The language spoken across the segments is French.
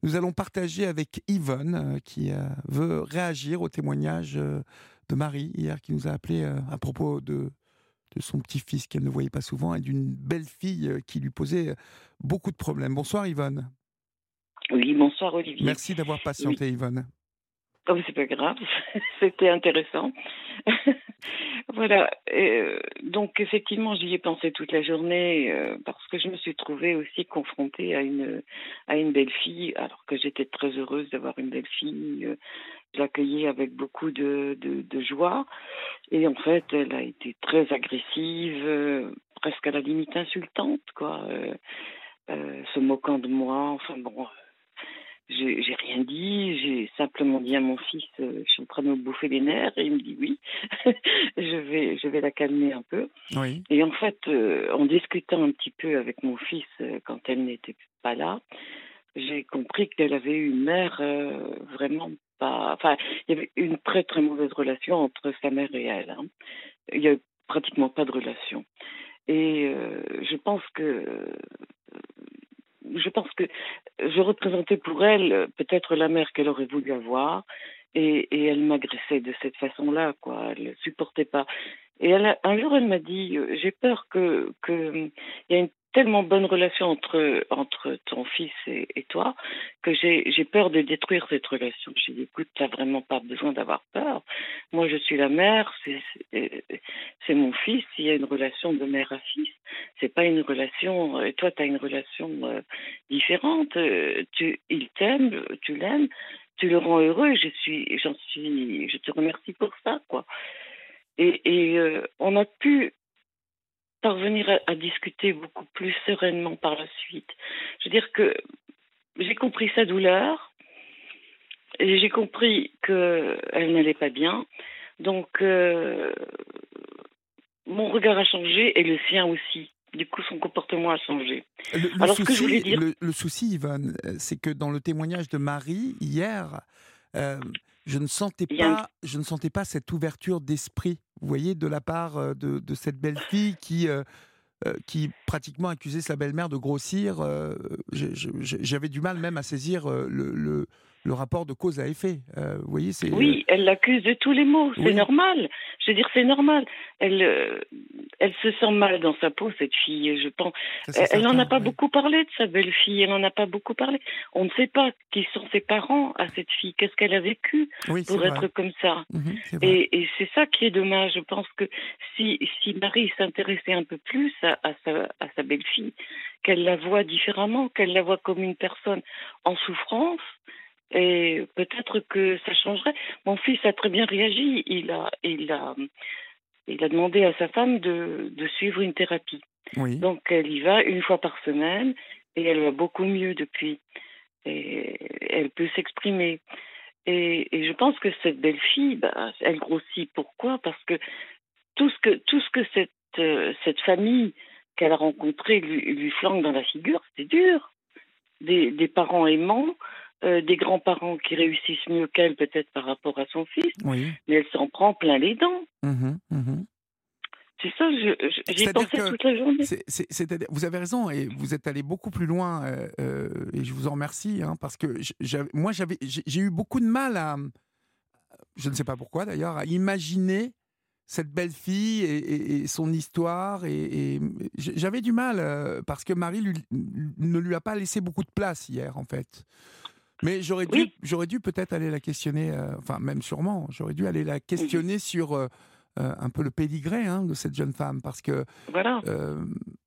Nous allons partager avec Yvonne qui veut réagir au témoignage de Marie hier qui nous a appelé à propos de son petit-fils qu'elle ne voyait pas souvent et d'une belle-fille qui lui posait beaucoup de problèmes. Bonsoir Yvonne. Oui, bonsoir Olivier. Merci d'avoir Oui, patienté Yvonne. oh, c'est pas grave, c'était intéressant. Voilà, donc effectivement, j'y ai pensé toute la journée parce que je me suis trouvée aussi confrontée à une belle-fille, alors que j'étais très heureuse d'avoir une belle-fille. Je l'accueillais avec beaucoup de joie. Et en fait, elle a été très agressive, presque à la limite insultante, quoi, se moquant de moi. Enfin bon, j'ai rien dit, j'ai simplement dit à mon fils, je suis en train de me bouffer les nerfs, et il me dit oui, je vais la calmer un peu. Oui. Et en fait, en discutant un petit peu avec mon fils quand elle n'était pas là, j'ai compris qu'elle avait eu une mère vraiment pas. Enfin, il y avait une très très mauvaise relation entre sa mère et elle, hein. Il y a pratiquement pas de relation. Et je pense que je représentais pour elle peut-être la mère qu'elle aurait voulu avoir, et elle m'agressait de cette façon-là, quoi. Elle ne supportait pas. Et un jour, elle m'a dit, j'ai peur que il y a une tellement bonne relation entre ton fils et toi, que j'ai peur de détruire cette relation. J'ai dit, écoute, t'as vraiment pas besoin d'avoir peur. Moi, je suis la mère, c'est mon fils. Il y a une relation de mère à fils. C'est pas une relation. Et toi, t'as une relation différente. Il t'aime, tu l'aimes, tu le rends heureux. Je te remercie pour ça, quoi. On a pu parvenir à discuter beaucoup plus sereinement par la suite. Je veux dire que j'ai compris sa douleur et j'ai compris qu'elle n'allait pas bien. Donc, mon regard a changé et le sien aussi. Du coup, son comportement a changé. Le Alors, ce que je voulais souci, dire, le souci, Yvonne, c'est que dans le témoignage de Marie hier, euh, il y a un... je ne sentais pas cette ouverture d'esprit, vous voyez, de la part de cette belle fille qui pratiquement accusait sa belle-mère de grossir. J'avais du mal même à saisir le rapport de cause à effet. Vous voyez, c'est Oui, elle l'accuse de tous les maux, c'est oui, normal. Je veux dire, c'est normal. Elle, euh, Elle se sent mal dans sa peau, cette fille, je pense. ça c'est Elle n'en a certain. pas Oui, beaucoup parlé de sa belle-fille, elle n'en a pas beaucoup parlé. On ne sait pas qui sont ses parents à cette fille, qu'est-ce qu'elle a vécu oui, c'est pour vrai. être comme ça. Mhm, c'est vrai. Et c'est ça qui est dommage. Je pense que si Marie s'intéressait un peu plus à sa belle-fille, qu'elle la voit différemment, qu'elle la voit comme une personne en souffrance, et peut-être que ça changerait. Mon fils a très bien réagi. Il a demandé à sa femme de suivre une thérapie. Oui. Donc elle y va une fois par semaine et elle va beaucoup mieux depuis. Et elle peut s'exprimer. Et je pense que cette belle fille, bah, elle grossit. Pourquoi? Parce que tout ce que cette famille qu'elle a rencontrée lui flanque dans la figure, c'est dur. Des parents aimants, des grands-parents qui réussissent mieux qu'elle peut-être par rapport à son fils, Oui. mais elle s'en prend plein les dents. Mhm, mhm. C'est ça, j'y C'est-à-dire pensais que toute la journée. c'est-à-dire, vous avez raison et vous êtes allé beaucoup plus loin et je vous en remercie hein, parce que j'ai eu beaucoup de mal à, je ne sais pas pourquoi d'ailleurs, à imaginer cette belle fille et son histoire et j'avais du mal parce que Marie ne lui a pas laissé beaucoup de place hier en fait. Mais Oui. j'aurais dû peut-être aller la questionner, enfin même sûrement, j'aurais dû aller la Mhm. questionner sur un peu le pédigré hein, de cette jeune femme parce que Voilà. euh,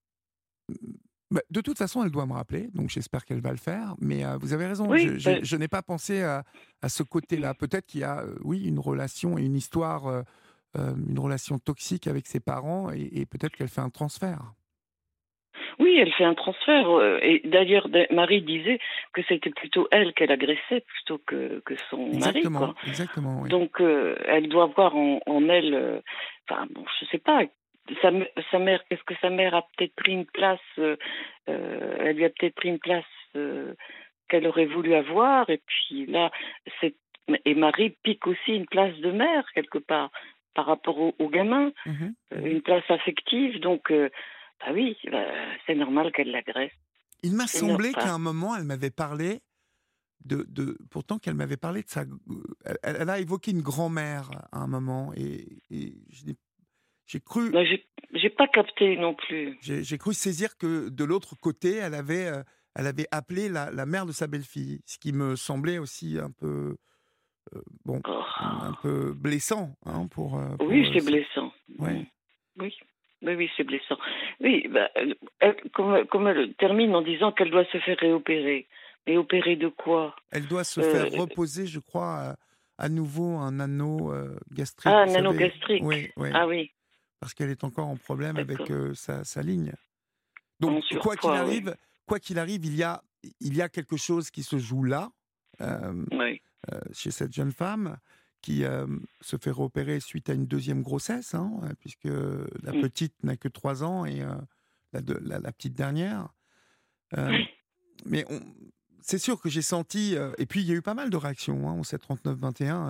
bah, de toute façon, elle doit me rappeler, donc j'espère qu'elle va le faire. Mais vous avez raison, Oui. je n'ai pas pensé à ce côté-là. Peut-être qu'il y a, oui, une relation et une histoire, une relation toxique avec ses parents, et peut-être qu'elle fait un transfert. Oui, elle fait un transfert. Et d'ailleurs, Marie disait que c'était plutôt elle qu'elle agressait plutôt que son mari, Exactement, quoi. exactement, oui. Donc, elle doit voir en elle, enfin, bon, je sais pas, sa mère, qu'est-ce que sa mère a peut-être pris une place, elle lui a peut-être pris une place qu'elle aurait voulu avoir, et puis là, c'est, et Marie pique aussi une place de mère, quelque part, par rapport au gamin, Mhm, mhm. une place affective, donc, bah oui, bah, c'est normal qu'elle l'agresse. Il m'a C'est semblé qu'à normal. un moment, elle m'avait parlé pourtant qu'elle m'avait parlé de sa... Elle a évoqué une grand-mère à un moment, et j'ai cru... Moi, j'ai pas capté non plus. J'ai cru saisir que de l'autre côté, elle avait appelé la mère de sa belle-fille, ce qui me semblait aussi un peu, bon, un Oh. peu blessant, hein, Oui, c'est blessant. Ouais. Oui, oui, oui, c'est blessant. Oui, bah, comme elle termine en disant qu'elle doit se faire réopérer. Mais opérer de quoi? Elle doit se faire euh, reposer, je crois, à nouveau un anneau gastrique, Ah, vous un anneau savez. gastrique. Oui, oui, Ah oui, parce qu'elle est encore en problème avec d'accord. sa ligne. Donc, En surpoids, oui. quoi qu'il arrive, il y a quelque chose qui se joue là, euh, Oui. chez cette jeune femme qui se fait repérer suite à une deuxième grossesse, hein, puisque la Mm. petite n'a que 3 ans et la petite dernière. Euh, mais c'est sûr que j'ai senti, et puis il y a eu pas mal de réactions, hein, au 739-21,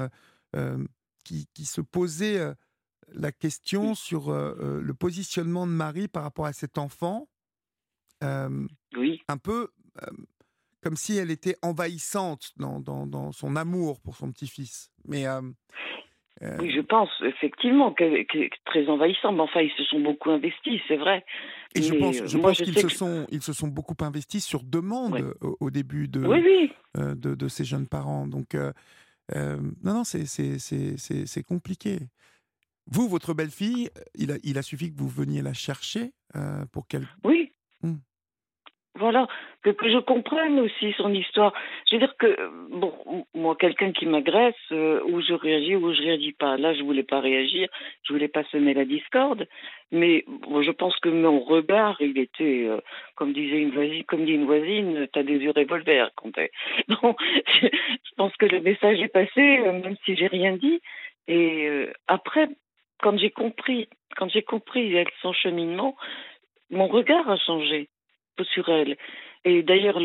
qui se posaient la Mm. question sur le positionnement de Marie par rapport à cet enfant, euh, Oui. un peu euh, comme si elle était envahissante dans son amour pour son petit-fils. Mais Oui, euh, je pense effectivement qu'elle est très envahissante. Mais enfin, ils se sont beaucoup investis, c'est vrai. et Mais je moi, pense je qu'ils sais que. ils se sont beaucoup investis sur demande Ouais. au début Oui, oui. de ces jeunes parents. Donc, non, non, c'est compliqué. Vous, votre belle-fille, il a suffi que vous veniez la chercher pour qu'elle... Oui. Hmm. Voilà, que je comprenne aussi son histoire. Je veux dire que, bon, moi, quelqu'un qui m'agresse, ou je réagis ou je réagis pas. Là, je voulais pas réagir, je voulais pas semer la discorde, mais bon, je pense que mon regard, il était, comme disait une voisine, comme dit une voisine, t'as des yeux revolver quand t'es. Bon, je pense que le message est passé, même si j'ai rien dit. Et après, quand j'ai compris son cheminement, mon regard a changé sur elle. Et d'ailleurs,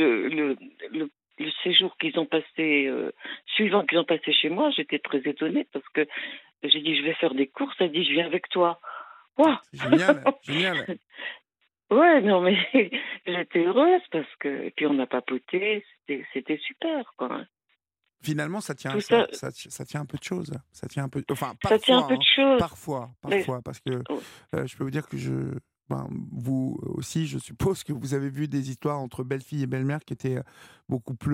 le, le séjour qu'ils ont passé, suivant qu'ils ont passé chez moi, j'étais très étonnée parce que j'ai dit, je vais faire des courses. Elle dit, je viens avec toi. Ouah. C'est génial, génial. Ouais, non, mais j'étais heureuse parce que, et puis on a papoté, c'était super, quoi, hein. Finalement, Tout ça, ça tient un peu de choses. Ça tient un peu... Enfin, ça tient un parfois, peu de hein, choses. Mais, parfois, parce que oh, je peux vous dire que ben, vous aussi, je suppose que vous avez vu des histoires entre belle-fille et belle-mère qui étaient beaucoup plus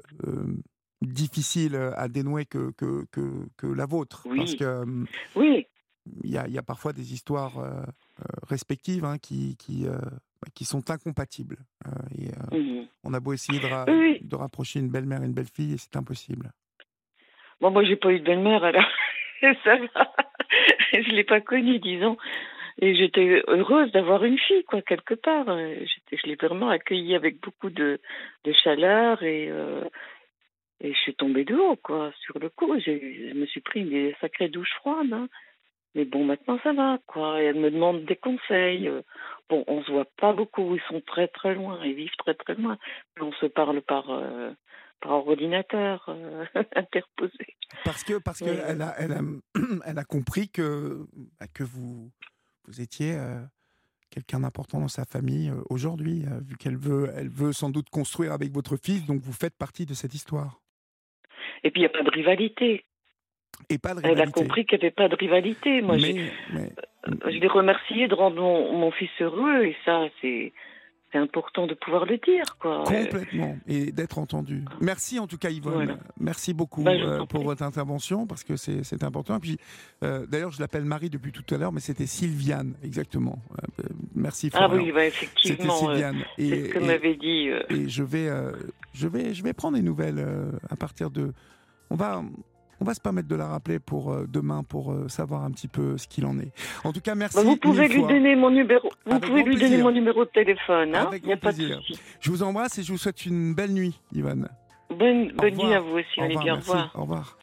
difficiles à dénouer que la vôtre. Parce que oui, oui. il y a parfois des histoires respectives, hein, qui sont incompatibles. Et Mhm. on a beau essayer Oui, oui. de rapprocher une belle-mère et une belle-fille, et c'est impossible. Bon, moi, j'ai pas eu de belle-mère, alors ça va. Je l'ai pas connue, disons. Et j'étais heureuse d'avoir une fille, quoi, quelque part. Je l'ai vraiment accueillie avec beaucoup de chaleur, et je suis tombée de haut, quoi, sur le coup. Je me suis pris une sacrée douche froide, hein. Mais bon, maintenant ça va, quoi. Et elle me demande des conseils. Bon, on se voit pas beaucoup, ils sont très très loin, ils vivent très très loin. Mais on se parle par ordinateur interposé. Parce que Mais, elle a compris que vous étiez quelqu'un d'important dans sa famille aujourd'hui, vu elle veut sans doute construire avec votre fils, donc vous faites partie de cette histoire. et puis il n'y a pas de rivalité. Et pas de Elle a rivalité. compris qu'il n'y avait pas de rivalité. Moi, Mais je l'ai remercié de rendre mon fils heureux, et ça, c'est important de pouvoir le dire, quoi. complètement, et d'être entendu. Merci en tout cas Voilà. Yvonne, merci beaucoup Ben, je vous en pour prie. votre intervention, parce que c'est important. Et puis d'ailleurs je l'appelle Marie depuis tout à l'heure, mais c'était Sylviane, exactement. Merci Ah Florian. oui, ben, C'était effectivement, Sylviane. c'est ce que m'avait dit. Et je vais prendre des nouvelles à partir de... On va, on va se permettre de la rappeler pour demain, pour savoir un petit peu ce qu'il en est. En tout cas, Ben, vous merci mille pouvez lui fois. donner mon numéro. Vous Avec pouvez grand lui donner plaisir. mon numéro de téléphone, hein. Avec Il n'y a grand pas de plaisir. souci. Je vous embrasse et je vous souhaite une belle nuit, Yvonne. Bonne Au nuit à revoir. vous aussi, Au revoir, Olivier. Au merci. revoir. Au revoir.